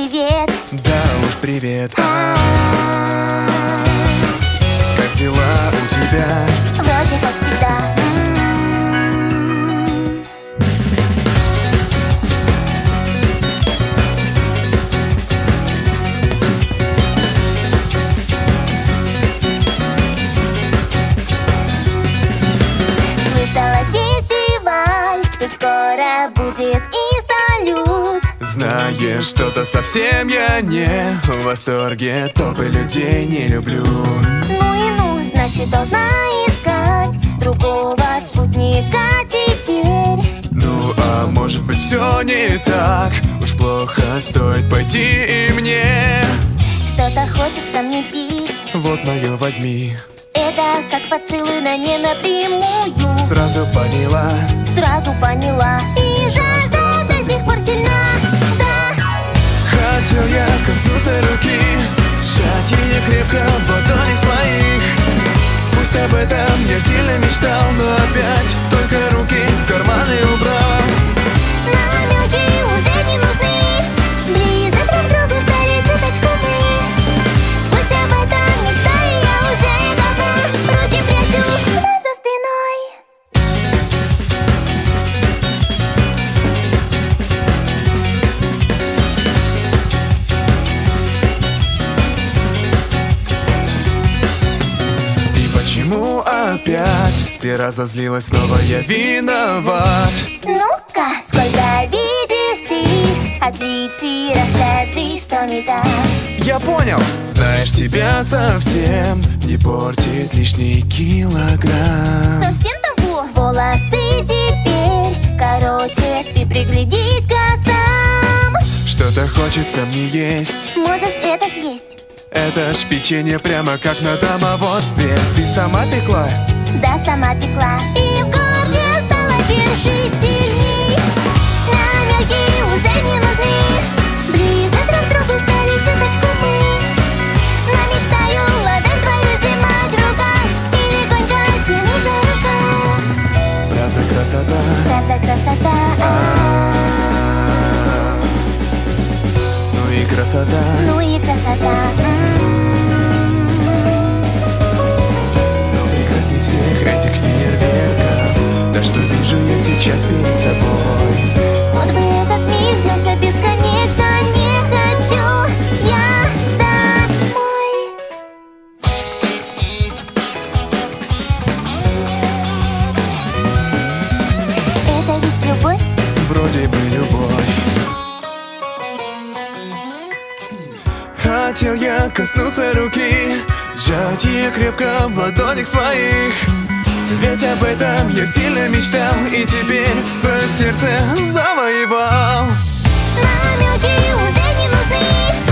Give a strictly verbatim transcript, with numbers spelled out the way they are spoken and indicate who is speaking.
Speaker 1: привет.
Speaker 2: Да уж привет. А-а-а. Как дела у тебя?
Speaker 1: Вроде как всегда. Слышала, фестиваль тут скоро будет и салют.
Speaker 2: Знаешь, что-то совсем я не в восторге. Толпы людей не люблю.
Speaker 1: Ну и ну, значит должна искать другого спутника теперь.
Speaker 2: Ну а может быть все не так уж плохо, стоит пойти и мне.
Speaker 1: Что-то хочется мне пить.
Speaker 2: Вот мое возьми.
Speaker 1: Это как поцелуй, но не напрямую.
Speaker 2: Сразу поняла.
Speaker 1: Сразу поняла. И жажда до сих пор сильна. Да.
Speaker 2: Хотел я коснуться руки, сжать ее крепко в ладони своих. Пусть об этом я сильно мечтал, но опять только руки в карманы убрал.
Speaker 1: Намеки уже не нужны. Ближе друг к другу стали чуточку мы. Пусть об этом мечтаю я уже давно. Руки прячу вновь за спиной.
Speaker 2: И почему опять ты разозлилась, снова я виноват?
Speaker 1: Ну-ка, сколько видишь ты отличий, расскажи, что не так.
Speaker 2: Я понял. Знаешь, тебя совсем не портит лишний килограмм.
Speaker 1: Совсем того? Волосы теперь короче, ты приглядись-ка сам.
Speaker 2: Что-то хочется мне есть.
Speaker 1: Можешь это съесть.
Speaker 2: Это ж печенье прямо как на домоводстве. Ты сама пекла?
Speaker 1: Да, сама пекла. И в горле стало першить сильней. Намеки уже не нужны. Ближе друг к другу стали чуточку мы. Но мечтаю ладонь твою сжимать в руках и легонько тяну за рукав.
Speaker 2: Правда красота?
Speaker 1: Правда красота.
Speaker 2: А-а-а. Ну и красота.
Speaker 1: Ну и красота.
Speaker 2: Но прекрасней всех этих фейерверков то, что вижу я сейчас перед собой.
Speaker 1: Вот бы этот миг длился бесконечно. Не хочу я домой. Это ведь любовь?
Speaker 2: Вроде бы любовь. Хотел я коснуться руки, сжать ее крепко в ладонях своих. Ведь об этом я сильно мечтал, и теперь твое сердце завоевал.
Speaker 1: Намеки уже не нужны.